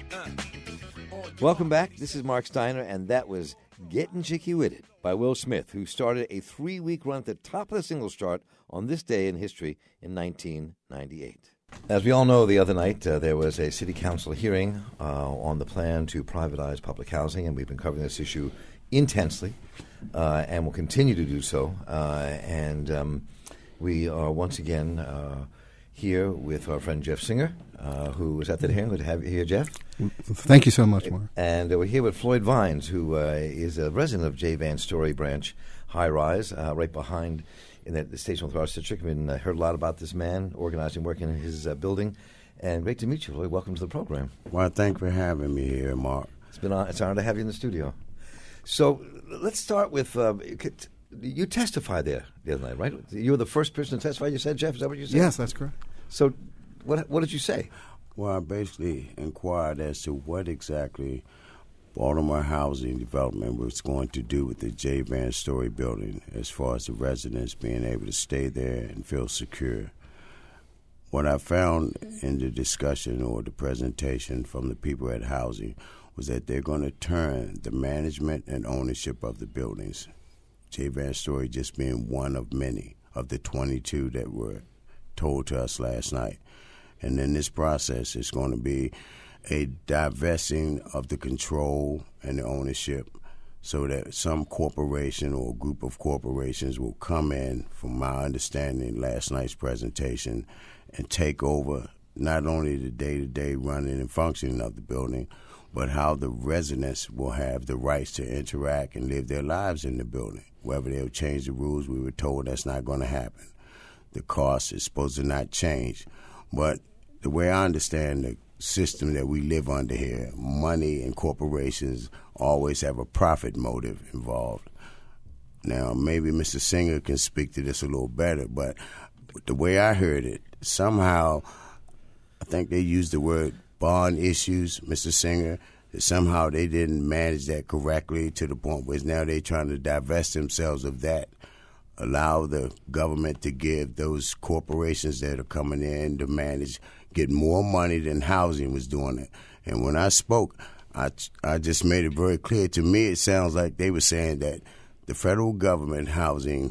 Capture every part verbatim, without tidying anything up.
Welcome back. This is Mark Steiner, and that was Getting Chicky With It by Will Smith, who started a three-week run at the top of the singles chart on this day in history in nineteen ninety-eight. As we all know, the other night uh, there was a city council hearing uh, on the plan to privatize public housing, and we've been covering this issue intensely uh, and will continue to do so. Uh, and um, we are once again uh, here with our friend Jeff Singer, uh, who was at that hearing. Good to have you here, Jeff. Thank you so much, Mark. And uh, we're here with Floyd Vines, who uh, is a resident of J. Vance Story Branch High Rise, uh, right behind in the, the Station Authority District. I've been, uh, heard a lot about this man, organizing, working in his uh, building. And great to meet you, Floyd. Welcome to the program. Well, thanks for having me here, Mark. It's been on, it's an honor to have you in the studio. So let's start with, uh, you testified there the other night, right? You were the first person to testify, you said, Jeff? Is that what you said? Yes, that's correct. So what what did you say? Well, I basically inquired as to what exactly Baltimore Housing Development was going to do with the J. Vance Story building as far as the residents being able to stay there and feel secure. What I found in the discussion or the presentation from the people at Housing was that they're going to turn the management and ownership of the buildings, J. Vance Story just being one of many of the twenty-two that were told to us last night. And in this process, it's going to be a divesting of the control and the ownership so that some corporation or group of corporations will come in, from my understanding last night's presentation, and take over not only the day-to-day running and functioning of the building, but how the residents will have the rights to interact and live their lives in the building. Whether they'll change the rules, we were told that's not going to happen. The cost is supposed to not change. But the way I understand the system that we live under here, money and corporations always have a profit motive involved. Now, maybe Mister Singer can speak to this a little better, but the way I heard it, somehow, I think they used the word bond issues, Mister Singer, that somehow they didn't manage that correctly to the point where now they're trying to divest themselves of that, allow the government to give those corporations that are coming in to manage, get more money than Housing was doing it. And when I spoke, I, I just made it very clear. To me, it sounds like they were saying that the federal government housing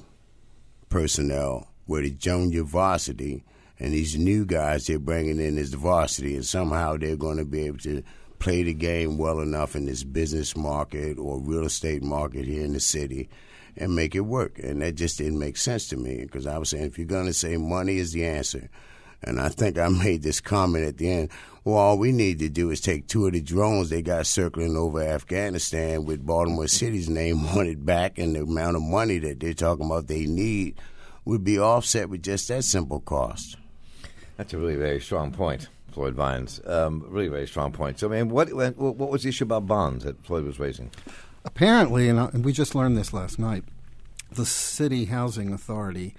personnel were the junior varsity, and these new guys they're bringing in as the varsity, and somehow they're going to be able to play the game well enough in this business market or real estate market here in the city and make it work. And that just didn't make sense to me, because I was saying, if you're going to say money is the answer, and I think I made this comment at the end, well, all we need to do is take two of the drones they got circling over Afghanistan with Baltimore City's name on it back, and the amount of money that they're talking about they need would be offset with just that simple cost. That's a really very strong point, Floyd Vines. Um, really very strong point. So, I mean, what what was the issue about bonds that Floyd was raising? Apparently, and we just learned this last night, the City Housing Authority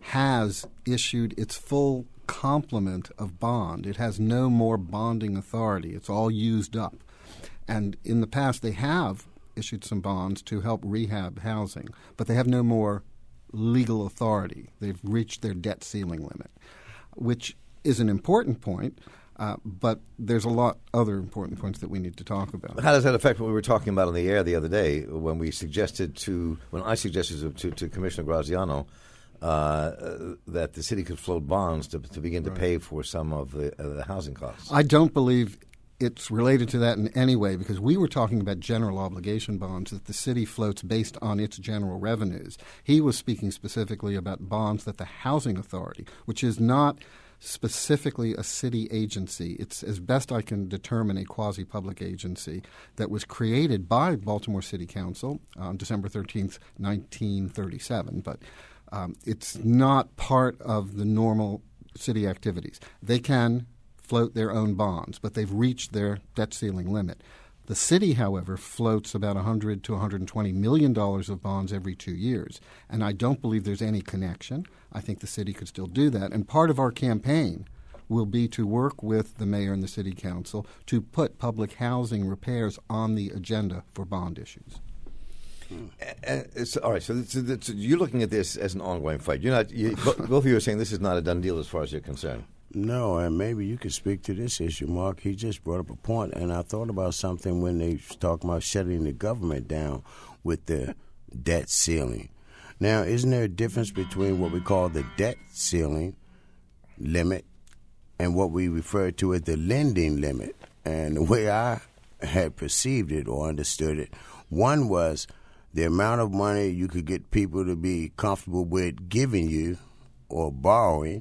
has issued its full complement of bond. It has no more bonding authority. It's all used up. And in the past, they have issued some bonds to help rehab housing, but they have no more legal authority. They've reached their debt ceiling limit, which is an important point. Uh, but there's a lot other important points that we need to talk about. How does that affect what we were talking about on the air the other day when we suggested to, when I suggested to, to Commissioner Graziano uh, that the city could float bonds to, to begin right. to pay for some of the, uh, the housing costs? I don't believe it's related to that in any way, because we were talking about general obligation bonds that the city floats based on its general revenues. He was speaking specifically about bonds that the Housing Authority, which is not specifically a city agency. It's, as best I can determine, a quasi-public agency that was created by Baltimore City Council on December thirteenth, nineteen thirty-seven. But um, it's not part of the normal city activities. They can float their own bonds, but they've reached their debt ceiling limit. The city, however, floats about one hundred to one hundred twenty million dollars of bonds every two years, and I don't believe there's any connection. I think the city could still do that, and part of our campaign will be to work with the mayor and the city council to put public housing repairs on the agenda for bond issues. Uh, so, all right, so, so, so you're looking at this as an ongoing fight. You're not. You, both of you are saying this is not a done deal as far as you're concerned. No, and maybe you could speak to this issue, Mark. He just brought up a point, and I thought about something when they was talking about shutting the government down with the debt ceiling. Now, isn't there a difference between what we call the debt ceiling limit and what we refer to as the lending limit? And the way I had perceived it or understood it, one was the amount of money you could get people to be comfortable with giving you or borrowing,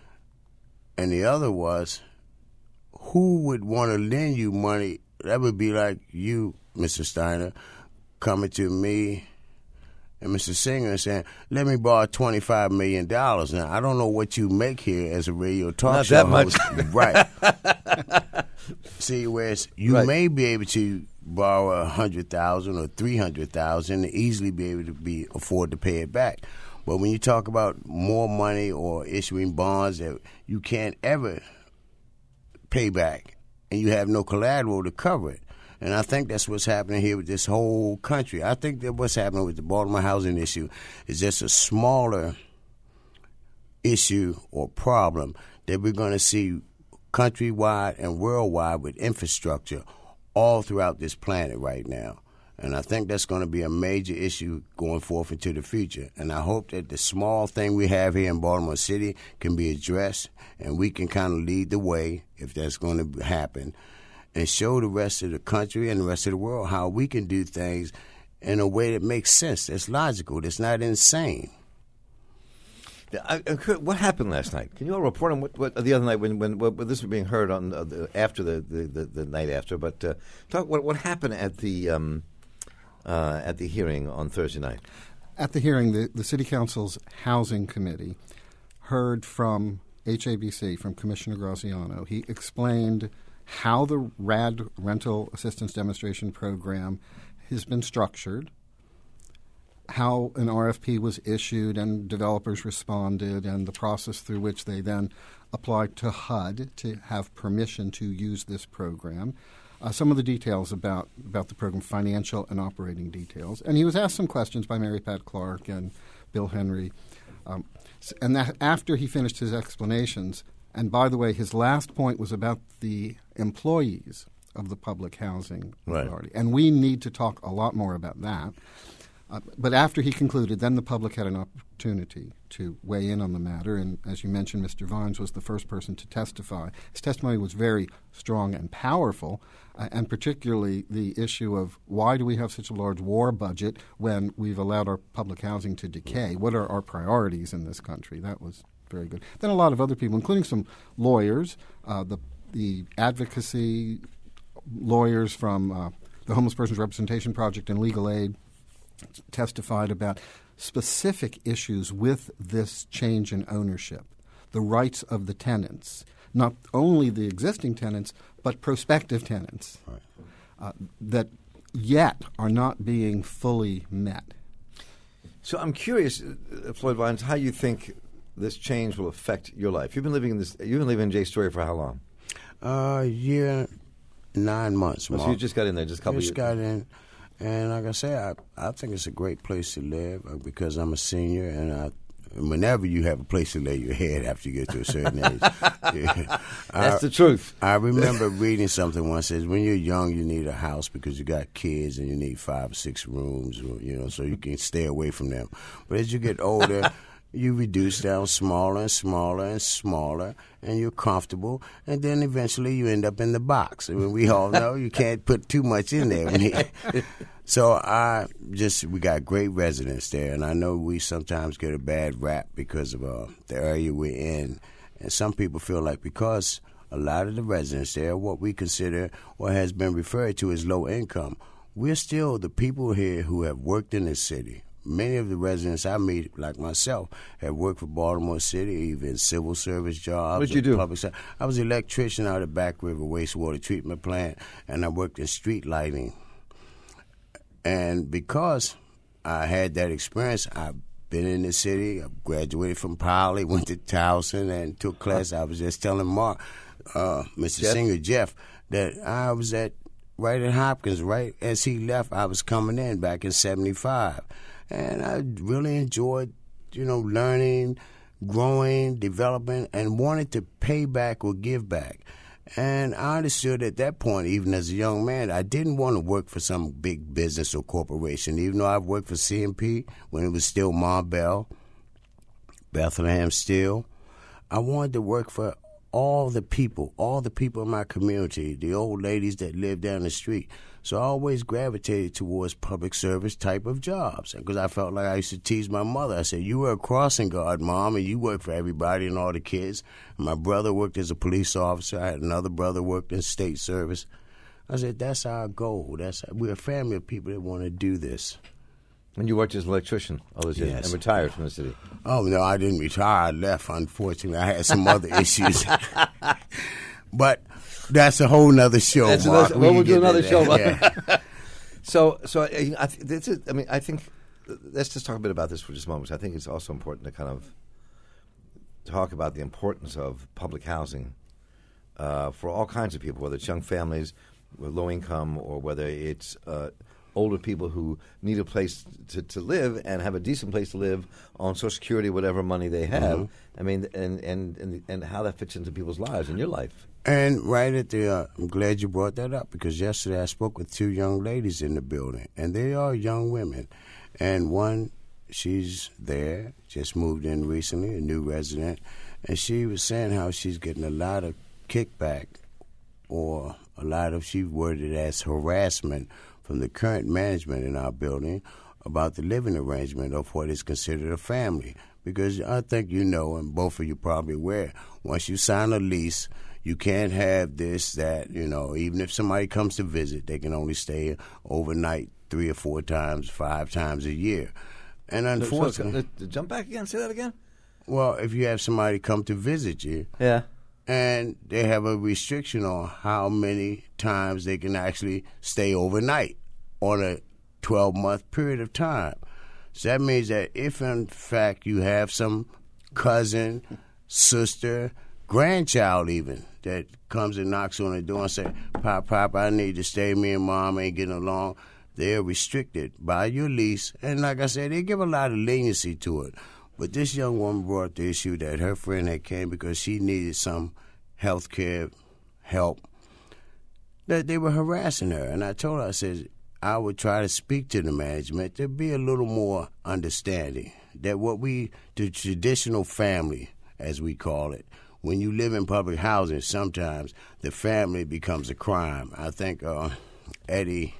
and the other was who would want to lend you money. That would be like you, Mister Steiner, coming to me and Mister Singer and saying, let me borrow twenty-five million dollars. Now, I don't know what you make here as a radio talk Not show that much. host. Right. See, whereas you Right. may be able to borrow one hundred thousand dollars or three hundred thousand dollars and easily be able to be afford to pay it back. But when you talk about more money or issuing bonds that you can't ever pay back and you have no collateral to cover it, and I think that's what's happening here with this whole country. I think that what's happening with the Baltimore housing issue is just a smaller issue or problem that we're going to see countrywide and worldwide with infrastructure all throughout this planet right now. And I think that's going to be a major issue going forth into the future. And I hope that the small thing we have here in Baltimore City can be addressed, and we can kind of lead the way, if that's going to happen, and show the rest of the country and the rest of the world how we can do things in a way that makes sense, that's logical, that's not insane. I, I, what happened last night? Can you all report on what, what the other night when when, when this was being heard on uh, the, after the, the, the, the night after? But uh, talk what what happened at the um, uh, at the hearing on Thursday night. At the hearing, the, the City Council's Housing Committee heard from H A B C, from Commissioner Graziano. He explained how the R A D Rental Assistance Demonstration Program has been structured, how an R F P was issued and developers responded, and the process through which they then applied to H U D to have permission to use this program. Uh, some of the details about, about the program, financial and operating details. And he was asked some questions by Mary Pat Clark and Bill Henry. Um, and that after he finished his explanations, and by the way, his last point was about the employees of the Public Housing Right. Authority. And we need to talk a lot more about that. Uh, but after he concluded, then the public had an opportunity to weigh in on the matter. And as you mentioned, Mister Vines was the first person to testify. His testimony was very strong and powerful, uh, and particularly the issue of why do we have such a large war budget when we've allowed our public housing to decay? What are our priorities in this country? That was very good. Then a lot of other people, including some lawyers, uh, the, the advocacy lawyers from uh, the Homeless Persons Representation Project and Legal Aid, testified about specific issues with this change in ownership, the rights of the tenants, not only the existing tenants, but prospective tenants, Right. uh, that yet are not being fully met. So I'm curious, uh, Floyd Vines, how you think this change will affect your life. You've been living in this. You've been living in J Story for how long? Uh, year, nine months, Oh, Mark. so you just got in there, just a couple Just of years. got in. And like I say, I, I think it's a great place to live uh, because I'm a senior, and I, whenever you have a place to lay your head after you get to a certain age. Yeah. That's I, the truth. I remember reading something once says when you're young you need a house because you got kids and you need five or six rooms, or, you know, so you can stay away from them. But as you get older, you reduce down smaller and smaller and smaller, and you're comfortable, and then eventually you end up in the box. I mean, we all know you can't put too much in there. So I just we got great residents there, and I know we sometimes get a bad rap because of uh, the area we're in, and some people feel like because a lot of the residents there are what we consider or has been referred to as low income, we're still the people here who have worked in this city. Many of the residents I meet, like myself, have worked for Baltimore City, even civil service jobs. What'd you do? Public se- I was an electrician out of Back River Wastewater Treatment Plant, and I worked in street lighting. And because I had that experience, I've been in the city. I graduated from Poly, went to Towson, and took class. I was just telling Mark, uh, Mister Jeff? Singer, Jeff, that I was at right at Hopkins. Right as he left, I was coming in back in seventy-five. And I really enjoyed, you know, learning, growing, developing, and wanted to pay back or give back. And I understood at that point, even as a young man, I didn't want to work for some big business or corporation, even though I've worked for C M P when it was still Marbell, Bethlehem Steel. I wanted to work for all the people, all the people in my community, the old ladies that live down the street. So I always gravitated towards public service type of jobs because I felt like I used to tease my mother. I said, you were a crossing guard, Mom, and you worked for everybody and all the kids. And my brother worked as a police officer. I had another brother worked in state service. I said, that's our goal. That's We're a family of people that want to do this. And you worked as an electrician all those years Yes. and retired from the city. Oh, no, I didn't retire. I left, unfortunately. I had some other issues. But that's a whole nother show, That's Mark. another, well, we'll do can get another to show. that. Yeah. So, so I, I, th- this is, I mean, I think let's just talk a bit about this for just a moment. I think it's also important to kind of talk about the importance of public housing uh, for all kinds of people, whether it's young families with low income or whether it's uh, older people who need a place to, to live and have a decent place to live on Social Security, whatever money they have. Mm-hmm. I mean, and, and, and, and how that fits into people's lives and your life. And right at the, uh, I'm glad you brought that up because yesterday I spoke with two young ladies in the building, and they are young women. And one, she's there, just moved in recently, a new resident, and she was saying how she's getting a lot of kickback or a lot of, she worded it as harassment from the current management in our building about the living arrangement of what is considered a family. Because I think you know, and both of you probably aware, once you sign a lease, you can't have this, that, you know, even if somebody comes to visit, they can only stay overnight three or four times, five times a year. And unfortunately... So, so, jump back again, say that again? Well, if you have somebody come to visit you... Yeah. And they have a restriction on how many times they can actually stay overnight on a twelve-month period of time. So that means that if, in fact, you have some cousin, sister, grandchild even, that comes and knocks on the door and says, Pop, Pop, I need to stay, me and Mom ain't getting along, they're restricted by your lease. And like I said, they give a lot of leniency to it. But this young woman brought the issue that her friend had came because she needed some health care help, that they were harassing her. And I told her, I said, I would try to speak to the management to be a little more understanding that what we, the traditional family, as we call it, when you live in public housing, sometimes the family becomes a crime. I think uh, Eddie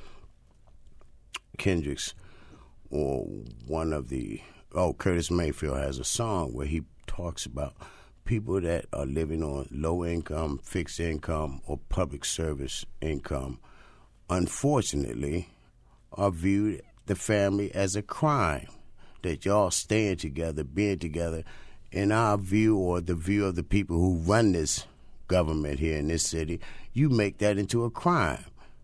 Kendricks or one of the Oh, Curtis Mayfield has a song where he talks about people that are living on low income, fixed income, or public service income, unfortunately, are viewed the family as a crime. That y'all staying together, being together, in our view or the view of the people who run this government here in this city, you make that into a crime.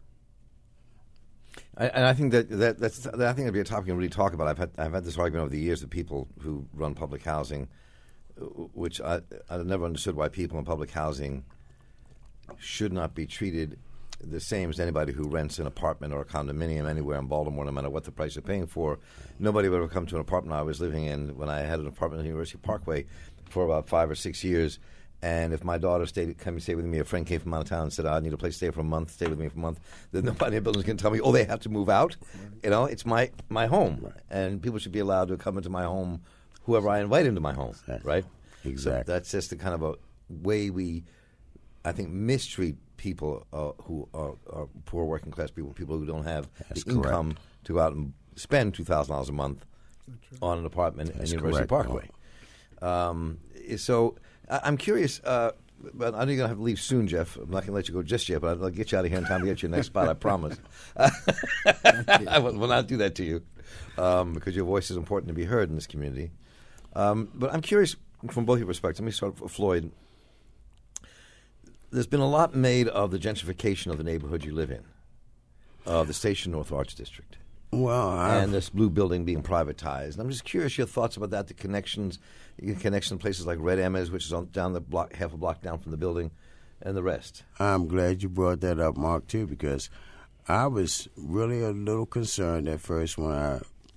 I, and I think that, that that's that I think it'd be a topic to really talk about. I've had I've had this argument over the years with people who run public housing, which I I never understood why people in public housing should not be treated the same as anybody who rents an apartment or a condominium anywhere in Baltimore, no matter what the price they're paying for. Nobody would ever come to an apartment I was living in when I had an apartment on University Parkway for about five or six years. And if my daughter stayed, came to stay with me, a friend came from out of town and said, I need a place to stay for a month, stay with me for a month, then nobody in the building can tell me, oh, they have to move out. You know, it's my, my home. Right. And people should be allowed to come into my home, whoever I invite into my home, exactly. Right? Exactly. So that's just the kind of a way we, I think, mistreat people uh, who are, are poor working class people, people who don't have that's the correct. income to go out and spend two thousand dollars a month on an apartment that's in University correct. Parkway. Um, so... I'm curious, uh, but I know you're going to have to leave soon, Jeff. I'm not going to let you go just yet, but I'll get you out of here in time to get you your next spot, I promise. I will not do that to you um, because your voice is important to be heard in this community. Um, but I'm curious from both your perspectives. Let me start with Floyd. There's been a lot made of the gentrification of the neighborhood you live in, of the Station North Arts District. Well, I've, and this blue building being privatized. And I'm just curious your thoughts about that, the connections, the connection to places like Red Emma's, which is on, down the block, half a block down from the building, and the rest. I'm glad you brought that up, Mark, too, because I was really a little concerned at first when I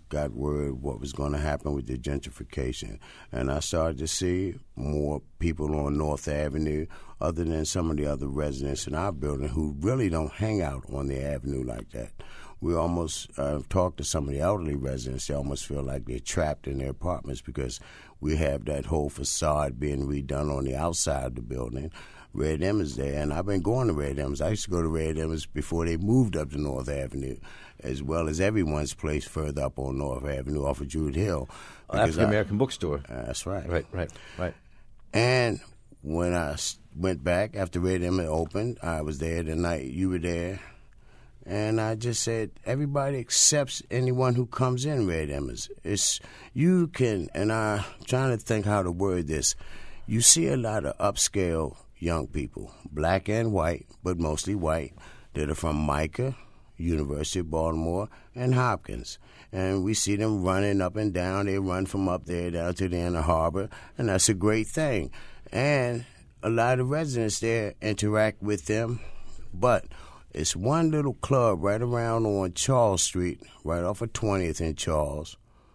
got word what was going to happen with the gentrification. And I started to see more people on North Avenue other than some of the other residents in our building who really don't hang out on the avenue like that. We almost uh, talked to some of the elderly residents. They almost feel like they're trapped in their apartments because we have that whole facade being redone on the outside of the building. Red M is there, and I've been going to Red M's. I used to go to Red M's before they moved up to North Avenue, as well as everyone's place further up on North Avenue off of Druid Hill. Oh, African American bookstore. Uh, that's right. Right, right, right. And when I went back after Red M had opened, I was there the night you were there, and I just said, everybody accepts anyone who comes in Red M's. It's, you can, and I'm trying to think how to word this, you see a lot of upscale young people, black and white, but mostly white, that are from Micah, University of Baltimore, and Hopkins. And we see them running up and down. They run from up there down to the inner harbor, and that's a great thing. And a lot of residents there interact with them, but it's one little club right around on Charles Street, right off of twentieth in Charles,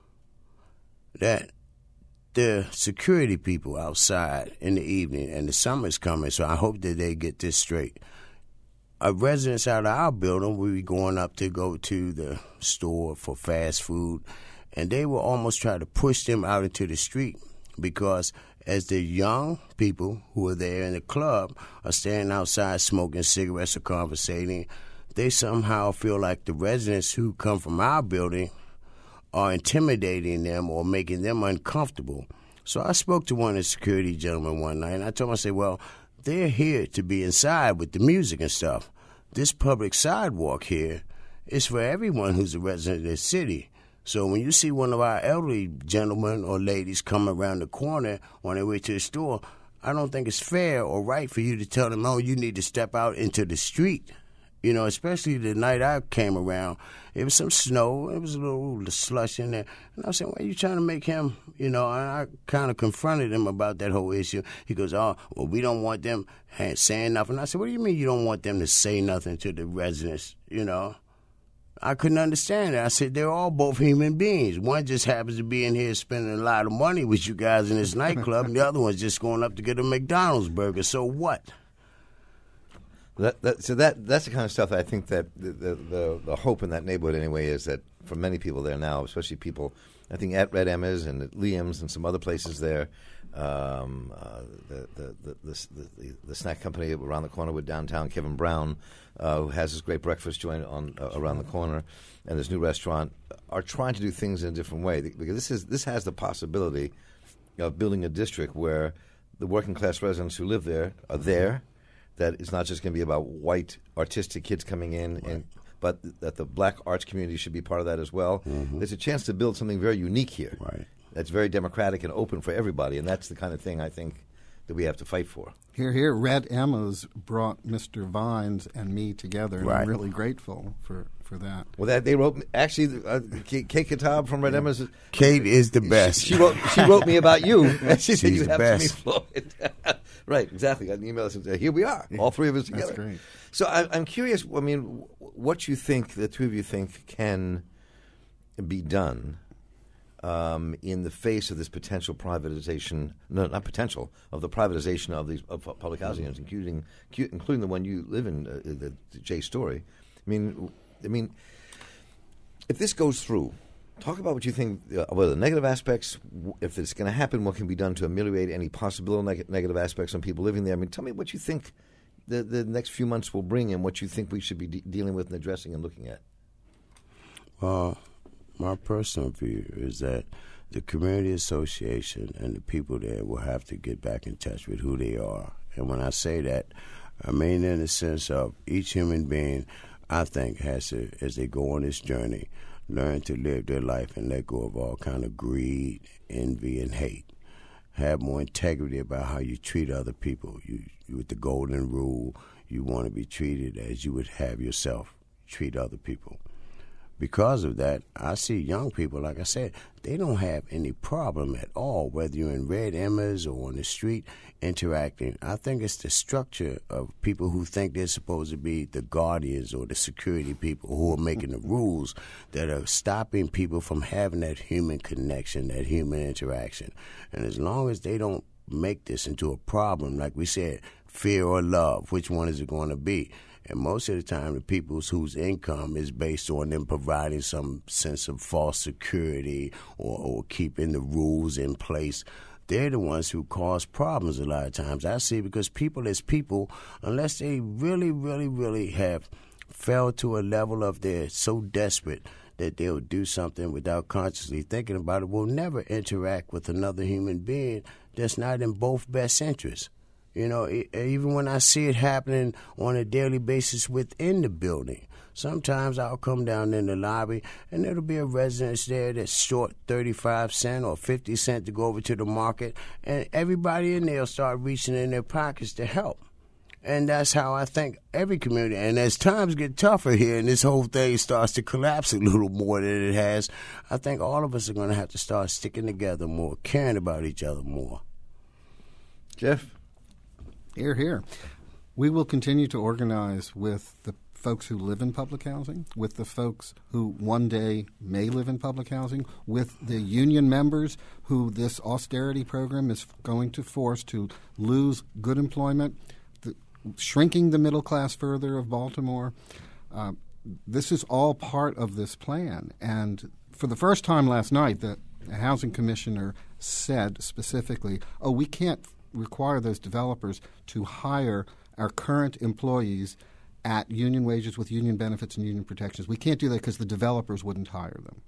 that the security people outside in the evening, and the summer's coming, so I hope that they get this straight. A residents out of our building, we were going up to go to the store for fast food, and they will almost try to push them out into the street because as the young people who are there in the club are standing outside smoking cigarettes or conversating, they somehow feel like the residents who come from our building are intimidating them or making them uncomfortable. So I spoke to one of the security gentlemen one night, and I told him, I said, well, they're here to be inside with the music and stuff. This public sidewalk here is for everyone who's a resident of the city. So when you see one of our elderly gentlemen or ladies come around the corner on their way to the store, I don't think it's fair or right for you to tell them, oh, you need to step out into the street. You know, especially the night I came around, it was some snow, it was a little slush in there. And I was saying, why are you trying to make him, you know, and I kind of confronted him about that whole issue. He goes, oh, well, we don't want them saying nothing. I said, what do you mean you don't want them to say nothing to the residents, you know? I couldn't understand it. I said, they're all both human beings. One just happens to be in here spending a lot of money with you guys in this nightclub, and the other one's just going up to get a McDonald's burger. So what? That, that, so that that's the kind of stuff that I think that the, the, the, the hope in that neighborhood anyway is that for many people there now, especially people, I think at Red Emma's and at Liam's and some other places there, um, uh, the, the, the, the, the, the snack company around the corner with downtown, Kevin Brown, uh, who has this great breakfast joint on uh, around the corner, and this new restaurant, are trying to do things in a different way because this is this has the possibility of building a district where the working class residents who live there are there. That it's not just going to be about white artistic kids coming in, right. and but that the black arts community should be part of that as well. Mm-hmm. There's a chance to build something very unique here. Right. That's very democratic and open for everybody, and that's the kind of thing I think that we have to fight for. Here, here, Red Emma's brought Mister Vines and me together, and right. I'm really grateful for, for that. Well, that they wrote actually. Uh, Kate Kitab from Red yeah. Emma's. Kate is the best. She, she wrote. She wrote me about you. And she She's said you the have best. to meet Floyd. Right, exactly. Got an email that said, here we are, all three of us together. That's great. So I, I'm curious, I mean, what you think, the two of you think, can be done um, in the face of this potential privatization, no, not potential, of the privatization of these of public housing units, including including the one you live in, uh, the, the J Story. I mean, I mean, if this goes through, talk about what you think, uh, what are the negative aspects, if it's going to happen, what can be done to ameliorate any possible neg- negative aspects on people living there. I mean, tell me what you think the, the next few months will bring and what you think we should be de- dealing with and addressing and looking at. Uh, my personal view is that the community association and the people there will have to get back in touch with who they are. And when I say that, I mean in the sense of each human being, I think, has to, as they go on this journey, learn to live their life and let go of all kind of greed, envy, and hate. Have more integrity about how you treat other people. You, you with the golden rule, you want to be treated as you would have yourself treat other people. because of that, I see young people, like I said, they don't have any problem at all, whether you're in Red Emmers or on the street interacting. I think it's the structure of people who think they're supposed to be the guardians or the security people who are making the rules that are stopping people from having that human connection, that human interaction. And as long as they don't make this into a problem, like we said, fear or love, which one is it going to be? And most of the time, the people whose income is based on them providing some sense of false security or, or keeping the rules in place, they're the ones who cause problems a lot of times. I see, because people as people, unless they really, really, really have fell to a level of they're so desperate that they'll do something without consciously thinking about it, will never interact with another human being that's not in both best interests. You know, even when I see it happening on a daily basis within the building, sometimes I'll come down in the lobby and there'll be a resident there that's short thirty-five cents or fifty cents to go over to the market, and everybody in there will start reaching in their pockets to help. And that's how I think every community, and as times get tougher here and this whole thing starts to collapse a little more than it has, I think all of us are going to have to start sticking together more, caring about each other more. Jeff? Here, here. We will continue to organize with the folks who live in public housing, with the folks who one day may live in public housing, with the union members who this austerity program is going to force to lose good employment, the, shrinking the middle class further of Baltimore. Uh, this is all part of this plan. And for the first time last night, the housing commissioner said specifically, oh, we can't require those developers to hire our current employees at union wages with union benefits and union protections. We can't do that because the developers wouldn't hire them.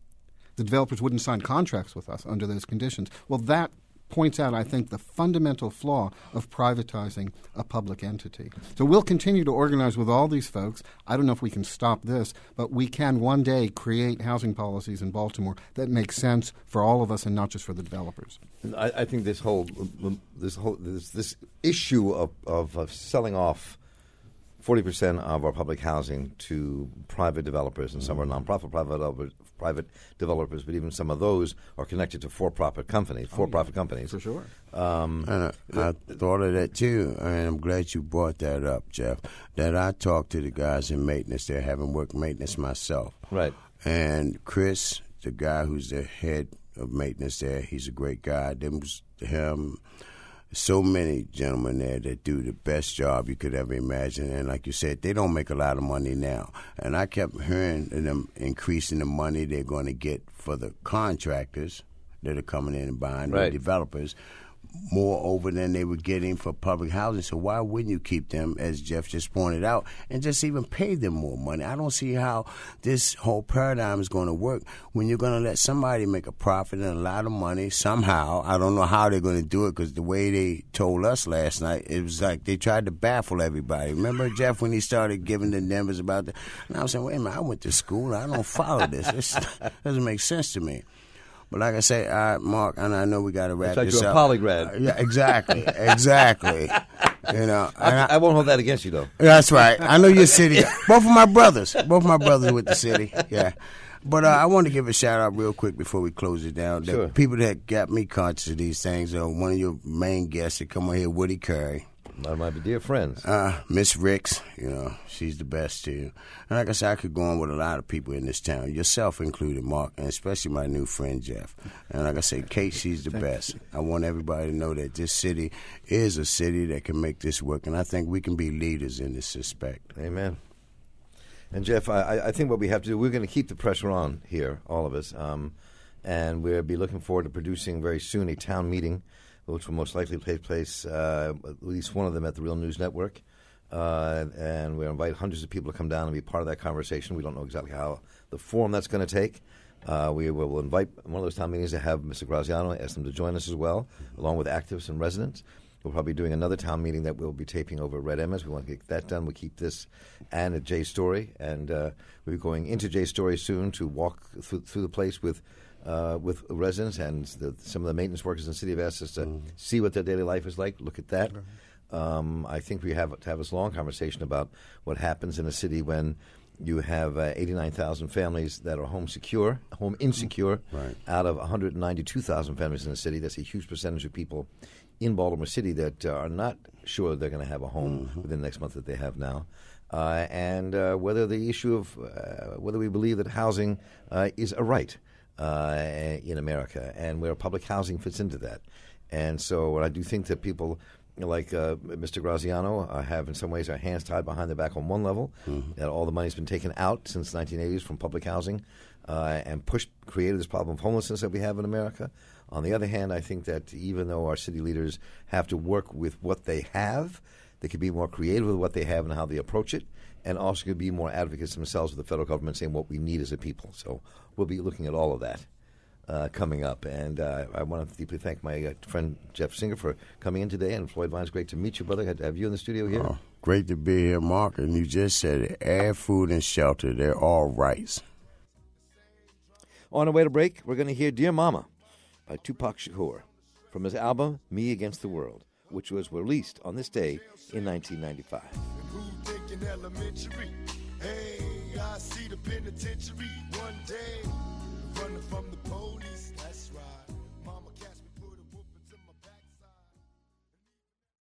The developers wouldn't sign contracts with us under those conditions. Well, that points out, I think, the fundamental flaw of privatizing a public entity. So we'll continue to organize with all these folks. I don't know if we can stop this, but we can one day create housing policies in Baltimore that make sense for all of us and not just for the developers. I, I think this whole this whole this, this issue of, of, of selling off forty percent of our public housing to private developers, and some are nonprofit private developers, private developers, but even some of those are connected to for-profit companies, for-profit oh, yeah. companies. For sure. Um, and I, I thought of that too, and I'm glad you brought that up, Jeff, that I talked to the guys in maintenance there, having worked maintenance myself. Right. And Chris, the guy who's the head of maintenance there, he's a great guy. Them was him. So many gentlemen there that do the best job you could ever imagine. And like you said, they don't make a lot of money now. And I kept hearing them increasing the money they're going to get for the contractors that are coming in and buying, right. the developers, more over than they were getting for public housing. So why wouldn't you keep them, as Jeff just pointed out, and just even pay them more money? I don't see how this whole paradigm is going to work when you're going to let somebody make a profit and a lot of money somehow. I don't know how they're going to do it, because the way they told us last night, it was like they tried to baffle everybody. Remember, Jeff, when he started giving the numbers about that? And I was saying, wait a minute, I went to school. I don't follow this. This doesn't make sense to me. But like I say, all right, Mark, and I know we got to wrap like this you're up. a polygrad. Uh, yeah, exactly, exactly. You know, I, I, I won't hold that against you, though. That's right. I know you're city. Both of my brothers, both of my brothers with the city. Yeah. But uh, I want to give a shout out real quick before we close it down. The Sure. people that got me conscious of these things. Uh, one of your main guests that come on here, Woody Curry. One of my dear friends. Uh, Miss Ricks, you know, she's the best too. And like I said, I could go on with a lot of people in this town, yourself included, Mark, and especially my new friend, Jeff. And like I said, Kate, she's the best. I want everybody to know that this city is a city that can make this work, and I think we can be leaders in this respect. Amen. And Jeff, I, I think what we have to do, we're going to keep the pressure on here, all of us, um, and we'll be looking forward to producing very soon a town meeting, which will most likely take place, uh, at least one of them at the Real News Network. Uh, and we'll invite hundreds of people to come down and be part of that conversation. We don't know exactly how the form that's going to take. Uh, we will we'll invite one of those town meetings to have Mister Graziano, ask them to join us as well, along with activists and residents. We'll probably be doing another town meeting that we'll be taping over at Red Emmers. We want to get that done. We'll keep this and at Jay's Story. And uh, we'll be going into Jay's Story soon to walk through, through the place with Uh, with residents, and the, some of the maintenance workers in the city have asked us to mm. see what their daily life is like, look at that. Mm-hmm. Um, I think we have to have this long conversation about what happens in a city when you have uh, eighty-nine thousand families that are home secure, home insecure, right. out of one hundred ninety-two thousand families in the city. That's a huge percentage of people in Baltimore City that uh, are not sure they're going to have a home mm-hmm. within the next month that they have now. Uh, and uh, whether the issue of uh, whether we believe that housing uh, is a right uh, in America, and where public housing fits into that. And so I do think that people like uh, Mister Graziano uh, have in some ways our hands tied behind their back on one level, mm-hmm. that all the money's been taken out since the nineteen eighties from public housing uh, and pushed, created this problem of homelessness that we have in America. On the other hand, I think that even though our city leaders have to work with what they have, they could be more creative with what they have and how they approach it, and also could be more advocates themselves with the federal government saying what we need as a people. So we'll be looking at all of that uh, coming up. And uh, I want to deeply thank my uh, friend Jeff Singer for coming in today. And Floyd Vines, great to meet you, brother. Good to have you in the studio here. Oh, great to be here, Mark. And you just said it. Air, food, and shelter, they're all rights. On our way to break, we're going to hear Dear Mama by Tupac Shakur from his album Me Against the World, which was released on this day in nineteen ninety-five. Hey, I see the penitentiary one day, running from the police, that's right.